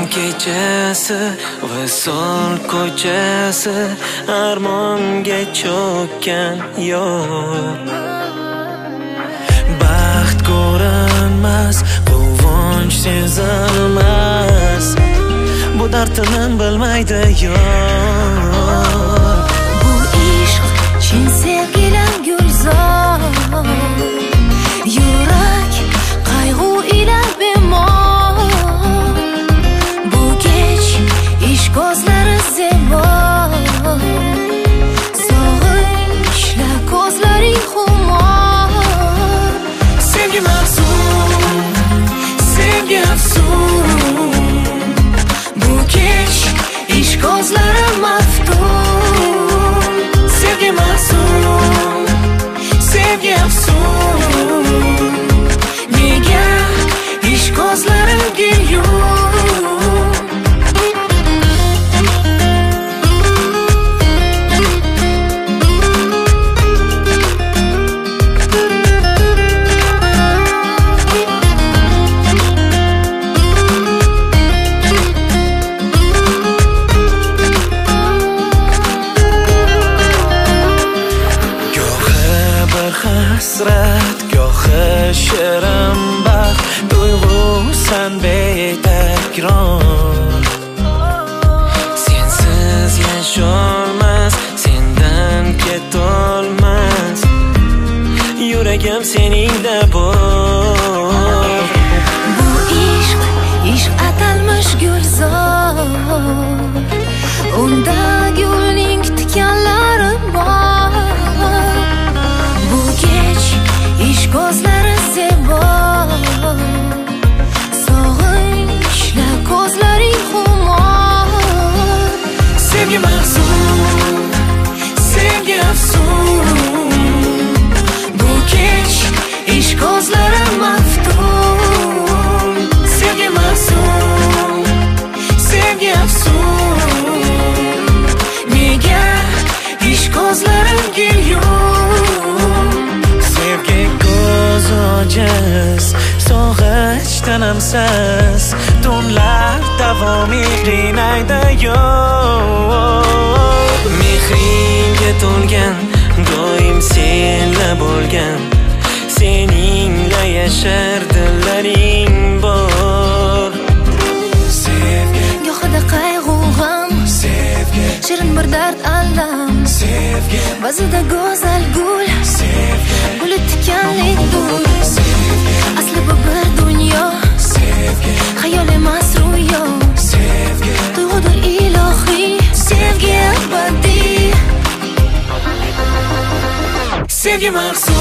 kechasi visol ko'chasi armonga cho'kkan yo'q. Baxt ko'rinmas, quvonch sezilmas, bu dardini bilmaydi yo'q. Bu ishq chin sevgilar gulzor, yurak qayg'u ila bemor. Bu kech ishq ko'zlari zebo, sog'inchla ko'zlaring xumor. Sevgi mavsum, sevgi afsun, bu kech ishq ko'zlari maftun. Sevgi mavsum, sevgi afsun, nega ishq ko'zlarimga yo'q. Hasrat gohi shirin baxt, tuyg'usan betakror. Sensiz yasholmas, sendan ketolmas, yuragim seningda bor. Bu ishq atalmish gulzor, unda gulning tikanlari bor. Bu kech ishq ko'zlari zebo, sog'inchla ko'zlaring xumor. Sevgi mahzun, sevgi afsun, bu kech ishq ko'zlari maftun. Sevgi mahzun, sevgi afsun, nega ishq ko'zlarimga yo'q. Sevgi ko'z ojiz, sog'inch tinimsiz, tunlar davomi qiynaydi yo'q. Mehringga to'lgan, doim senla bo'lgan, seningla yashar dillaring bor. Sevgi Gohida qayg'u g'am, sevgi shirin bir dard alam, sevgi ba'zida go'zal gul, sevgi guli tikanli dul. Asli bu bir dunyo, sevgi xayol emas ro'yo. sevgi Tuyg'udir ilohiy, sevgi abadiy. sevgi mahzun.